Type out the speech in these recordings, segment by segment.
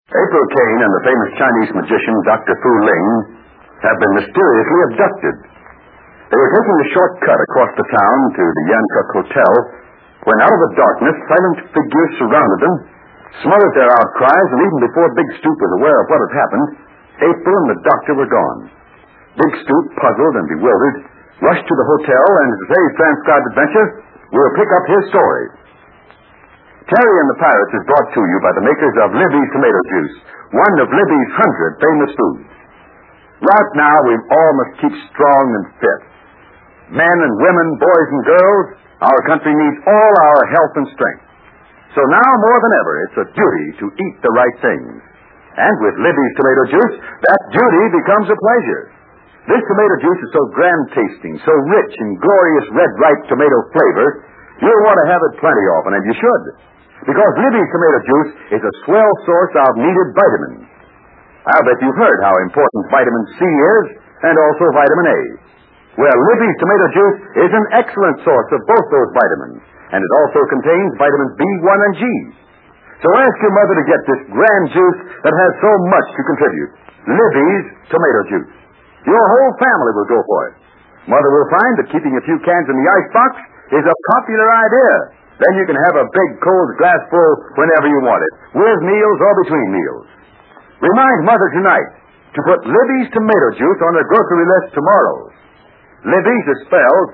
April Kane and the famous Chinese magician Dr. Fu Ling have been mysteriously abducted. They were taking a short cut across the town to the Yancock Hotel when out of the darkness silent figures surrounded them, smothered their outcries, and even before Big Stoop was aware of what had happened, April and the doctor were gone. Big Stoop, puzzled and bewildered, rushed to the hotel, and in today's transcribed adventure, we'll pick up his story. Terry and the Pirates is brought to you by the makers of Libby's Tomato Juice, one of Libby's 100 famous foods. Right now, we all must keep strong and fit. Men and women, boys and girls, our country needs all our health and strength. So now, more than ever, it's a duty to eat the right things. And with Libby's Tomato Juice, that duty becomes a pleasure. This tomato juice is so grand-tasting, so rich in glorious red, ripe tomato flavor, you'll want to have it plenty often, and you should. Because Libby's Tomato Juice is a swell source of needed vitamins. I'll bet you've heard how important vitamin C is, and also vitamin A. Well, Libby's Tomato Juice is an excellent source of both those vitamins, and it also contains vitamins B1 and G. So ask your mother to get this grand juice that has so much to contribute. Libby's Tomato Juice. Your whole family will go for it. Mother will find that keeping a few cans in the icebox is a popular idea. Then you can have a big cold glass full whenever you want it, with meals or between meals. Remind Mother tonight to put Libby's Tomato Juice on the grocery list tomorrow. Libby's is spelled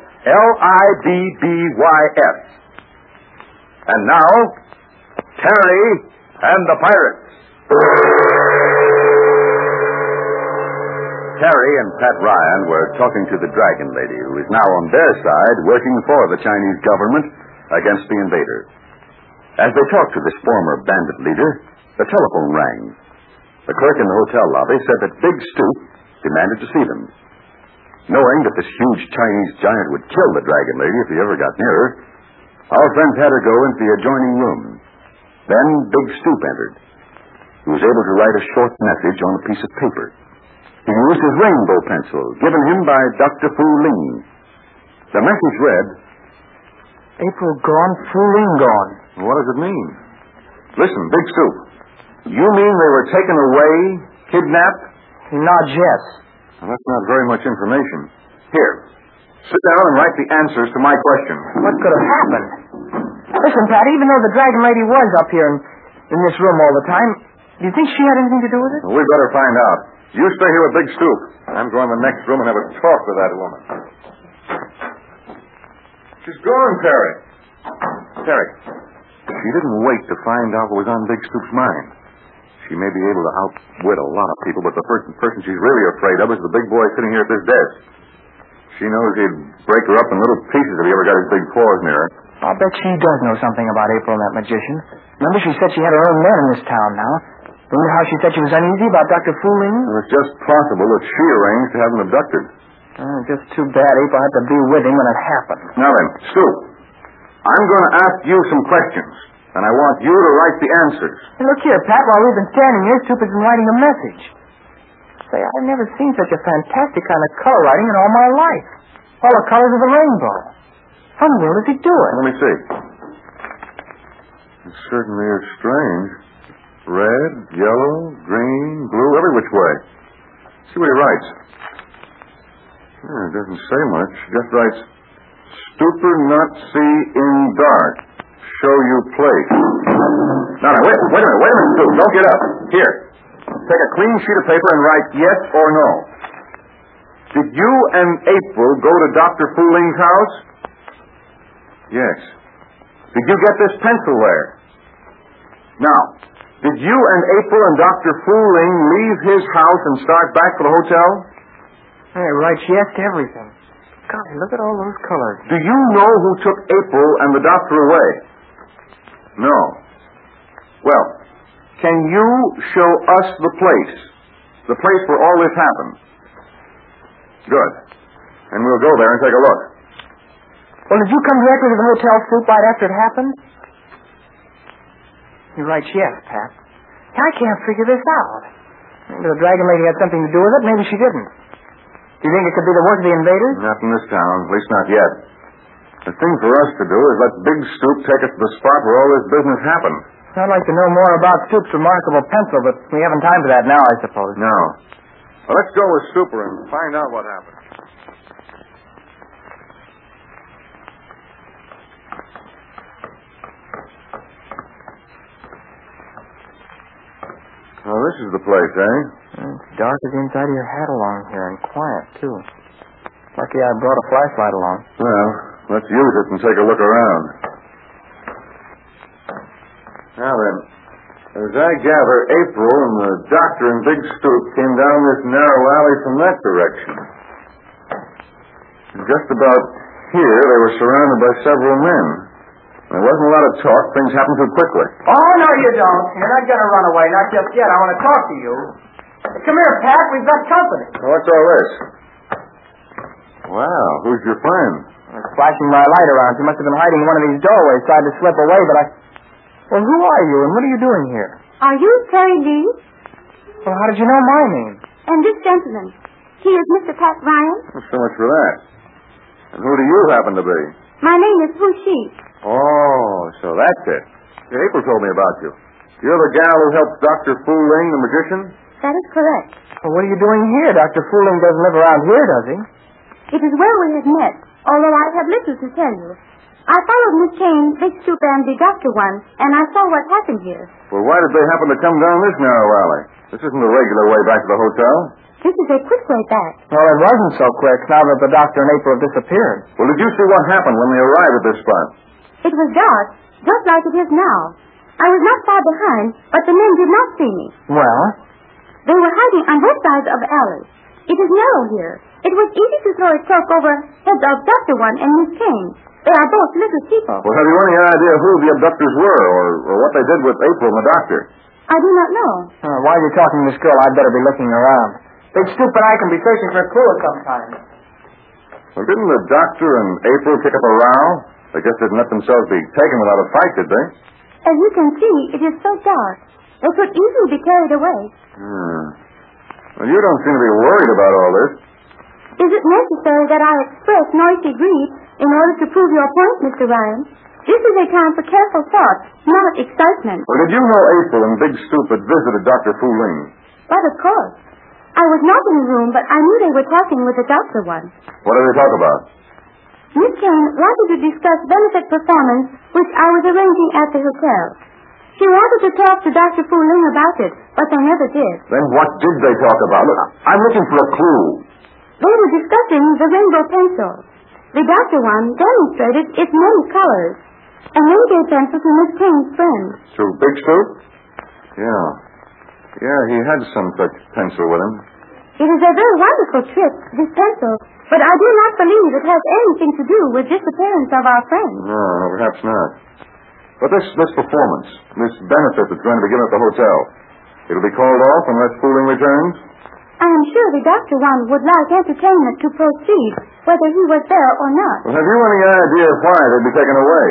Libbys. And now, Terry and the Pirates. Terry and Pat Ryan were talking to the Dragon Lady, who is now on their side working for the Chinese government against the invader. As they talked to this former bandit leader, the telephone rang. The clerk in the hotel lobby said that Big Stoop demanded to see them. Knowing that this huge Chinese giant would kill the Dragon Lady if he ever got near her, our friends had her go into the adjoining room. Then Big Stoop entered. He was able to write a short message on a piece of paper. He used his rainbow pencil, given him by Dr. Fu Ling. The message read, April gone, Fu Ling gone. What does it mean? Listen, Big Stoop, you mean they were taken away, kidnapped? He nods yes. Well, that's not very much information. Here, sit down and write the answers to my question. What could have happened? Listen, Pat, even though the Dragon Lady was up here in this room all the time, do you think she had anything to do with it? Well, we'd better find out. You stay here with Big Stoop. I'm going to the next room and have a talk with that woman. She's gone, Terry. Terry, she didn't wait to find out what was on Big Stoop's mind. She may be able to outwit a lot of people, but the first person she's really afraid of is the big boy sitting here at this desk. She knows he'd break her up in little pieces if he ever got his big paws near her. I'll bet she does know something about April and that magician. Remember she said she had her own men in this town now. Remember how she said she was uneasy about Dr. Fu Ling? Well, it's just possible that she arranged to have him abducted. Just too bad April had to be with him when it happened. Now then, Stoop, I'm going to ask you some questions, and I want you to write the answers. Hey, look here, Pat, while we've been standing here, Stoop has been writing a message. Say, I've never seen such a fantastic kind of color writing in all my life. All the colors of the rainbow. How in the world does he do it? Let me see. It certainly is strange. Red, yellow, green, blue, every which way. See what he writes. It doesn't say much. It just writes, Stooper not see in dark. Show you place. Now, wait a minute, Stoop. Don't get up. Here. Take a clean sheet of paper and write yes or no. Did you and April go to Dr. Fu Ling's house? Yes. Did you get this pencil there? Now, did you and April and Dr. Fu Ling leave his house and start back for the hotel? Hey, it writes yes to everything. Golly, look at all those colors. Do you know who took April and the doctor away? No. Well, can you show us the place? The place where all this happened? Good. And we'll go there and take a look. Well, did you come directly to the hotel, Stoop, right after it happened? He writes yes, Pat. I can't figure this out. Maybe the Dragon Lady had something to do with it, maybe she didn't. Do you think it could be the work of the invaders? Not in this town, at least not yet. The thing for us to do is let Big Stoop take us to the spot where all this business happened. I'd like to know more about Stoop's remarkable pencil, but we haven't time for that now, I suppose. No. Well, let's go with Super and find out what happened. Well, this is the place, eh? It's dark as the inside of your hat along here, and quiet, too. Lucky I brought a flashlight along. Well, let's use it and take a look around. Now then, as I gather, April and the doctor and Big Stoop came down this narrow alley from that direction. And just about here, they were surrounded by several men. There wasn't a lot of talk. Things happened too quickly. Oh, no, you don't. You're not going to run away. Not just yet. I want to talk to you. Come here, Pat. We've got company. Well, what's all this? Wow, who's your friend? I was flashing my light around. She must have been hiding in one of these doorways, tried to slip away, but I... Well, who are you, and what are you doing here? Are you Terry Lee? Well, how did you know my name? And this gentleman. He is Mr. Pat Ryan. Well, so much for that. And who do you happen to be? My name is Fu Shi. Oh, so that's it. April told me about you. You're the gal who helped Dr. Fu Ling, the magician? That is correct. Well, what are you doing here? Dr. Fu Ling doesn't live around here, does he? It is where we have met, although I have little to tell you. I followed Miss Kane, Big Stoop, and the doctor once, and I saw what happened here. Well, why did they happen to come down this narrow alley? This isn't the regular way back to the hotel. This is a quick way back. Well, it wasn't so quick now that the doctor and April have disappeared. Well, did you see what happened when they arrived at this spot? It was dark, just like it is now. I was not far behind, but the men did not see me. Well? They were hiding on both sides of the alley. It is narrow here. It was easy to throw a cloak over heads of Dr. One and Miss Kane. They are both little people. Well, have you any idea who the abductors were or what they did with April and the doctor? I do not know. While you're talking to this girl, I'd better be looking around. Big Stoop and I can be searching for a clue at some time. Well, didn't the doctor and April kick up a row? They just didn't let themselves be taken without a fight, did they? As you can see, it is so dark. They could easily be carried away. Well, you don't seem to be worried about all this. Is it necessary that I express noisy greed in order to prove your point, Mr. Ryan? This is a time for careful thought, not excitement. Well, did you know April and Big Stoop had visited Dr. Fu Ling? But of course. I was not in the room, but I knew they were talking with the doctor once. What did they talk about? Miss Kane wanted to discuss benefit performance, which I was arranging at the hotel. She wanted to talk to Dr. Fu Ling about it, but they never did. Then what did they talk about? Look, I'm looking for a clue. They were discussing the rainbow pencil. The doctor one demonstrated its many colors, and then gave pencil to Miss Kane's friend. To Big Stoop? Yeah. Yeah, he had some such pencil with him. It is a very wonderful trick, this pencil, but I do not believe it has anything to do with disappearance of our friend. No, perhaps not. But this performance, this benefit that's going to be given at the hotel, it'll be called off unless Fu Ling returns? I am sure the doctor one would like entertainment to proceed, whether he was there or not. Well, have you any idea why they'd be taken away?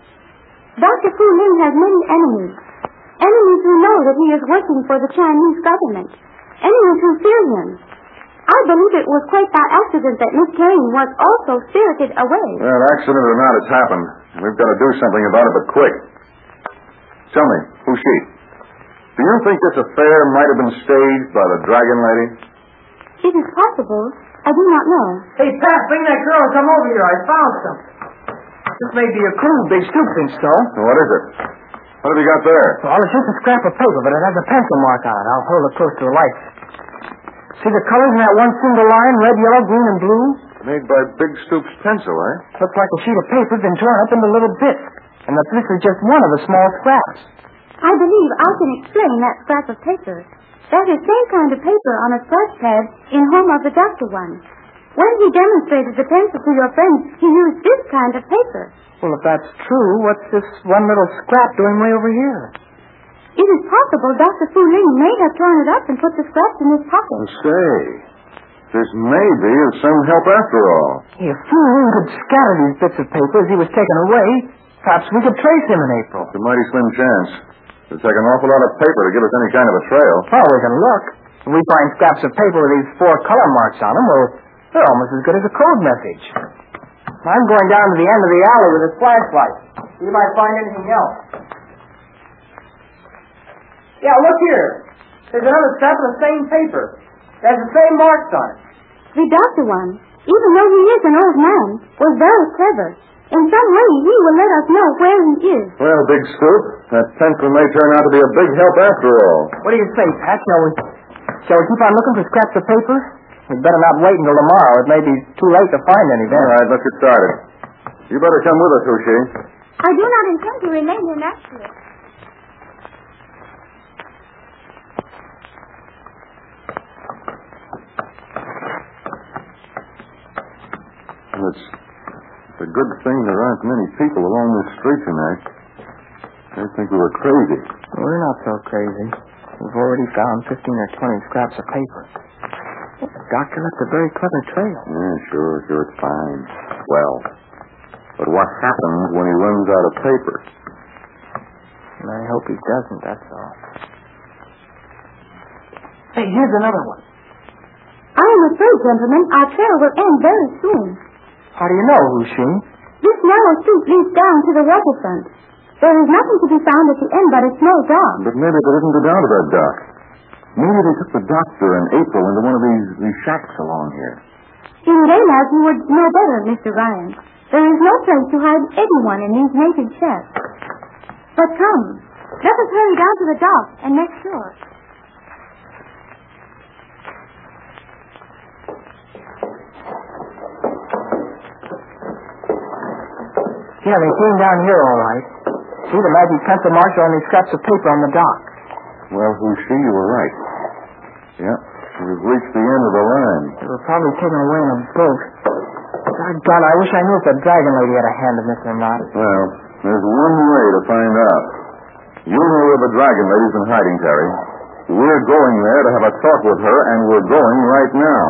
Dr. Fu Ling has many enemies. Enemies who know that he is working for the Chinese government. Enemies who fear him. I believe it was quite by accident that Miss Kane was also spirited away. Well, accident or not, it's happened. We've got to do something about it, but quick. Tell me, who's she? Do you think this affair might have been staged by the Dragon Lady? It is possible. I do not know. Hey, Pat, bring that girl and come over here. I found something. This may be a clue. Big Stoop thinks so. What is it? What have you got there? Well, it's just a scrap of paper, but it has a pencil mark on it. I'll hold it close to the light. See the colors in that one single line? Red, yellow, green, and blue? Made by Big Stoop's pencil, eh? Looks like a sheet of paper been torn up into little bits. And that this is just one of the small scraps. I believe I can explain that scrap of paper. That is same kind of paper on a splash pad in home of the doctor one. When he demonstrated the pencil to your friend, he used this kind of paper. Well, if that's true, what's this one little scrap doing way over here? It is possible Dr. Fu Ling may have torn it up and put the scraps in his pocket. Say, this may be of some help after all. If Fu Ling could scatter these bits of paper as he was taken away, perhaps we could trace him in April. It's a mighty slim chance. It'll take an awful lot of paper to give us any kind of a trail. Well, we can look. If we find scraps of paper with these 4 color marks on them, well, they're almost as good as a code message. I'm going down to the end of the alley with a flashlight. See if I find anything else. Yeah, look here. There's another scrap of the same paper. There's the same marks on it. The doctor one, even though he is an old man, was very clever. In some way, he will let us know where he is. Well, Big Scoop, that pencil may turn out to be a big help after all. What do you say, Pat? Shall we keep on looking for scraps of paper? We'd better not wait until tomorrow. It may be too late to find any then. All right, let's get started. You better come with us, Hushi. I do not intend to remain here naturally. It's a good thing there aren't many people along this street tonight. They think we were crazy. We're not so crazy. We've already found 15 or 20 scraps of paper. The doctor left a very clever trail. Yeah, sure, it's fine. Well, but what happens when he runs out of paper? And I hope he doesn't, that's all. Hey, here's another one. I am afraid, gentlemen, our trail will end very soon. How do you know, Hushi? This narrow street leads down to the waterfront. There is nothing to be found at the end but a small dock. But maybe they didn't go down to that dock. Maybe they took the doctor and April into one of these shacks along here. In daylight, you would know better, Mr. Ryan. There is no place to hide anyone in these naked shacks. But come, let us hurry down to the dock and make sure. Yeah, they came down here all right. See, the magic pencil marks are on these scraps of paper on the dock. Well, Hushi, you were right. Yeah, we've reached the end of the line. They were probably taken away in a boat. Doggone, I wish I knew if the dragon lady had a hand in this or not. Well, there's one way to find out. You know where the dragon lady's in hiding, Terry. We're going there to have a talk with her, and we're going right now.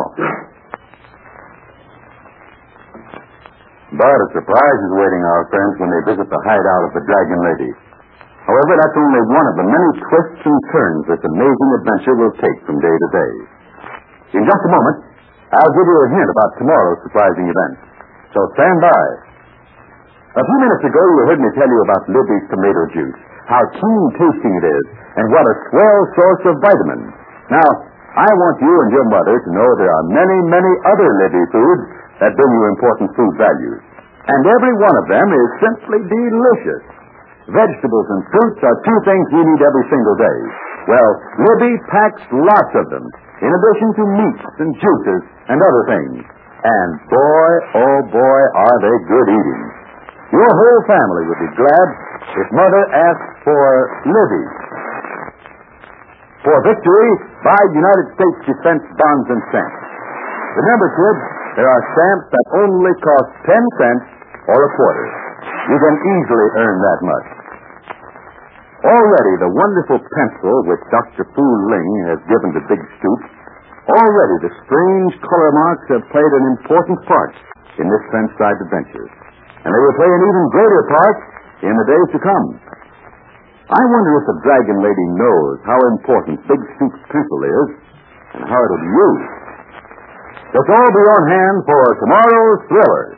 But a surprise is awaiting our friends when they visit the hideout of the dragon lady. However, that's only one of the many twists and turns this amazing adventure will take from day to day. In just a moment, I'll give you a hint about tomorrow's surprising event. So stand by. A few minutes ago, you heard me tell you about Libby's tomato juice, how keen-tasting it is, and what a swell source of vitamins. Now, I want you and your mother to know there are many, many other Libby foods that bring you important food values. And every one of them is simply delicious. Vegetables and fruits are two things we need every single day. Well, Libby packs lots of them, in addition to meats and juices and other things. And boy, oh boy, are they good eating. Your whole family would be glad if Mother asked for Libby. For victory, buy United States Defense bonds and stamps. Remember, kids, there are stamps that only cost 10 cents or a quarter. You can easily earn that much. Already, the wonderful pencil which Dr. Fu Ling has given to Big Scoop, already the strange color marks have played an important part in this fence-side adventure. And they will play an even greater part in the days to come. I wonder if the Dragon Lady knows how important Big Scoop's pencil is and how it will be used. Let's all be on hand for tomorrow's thriller.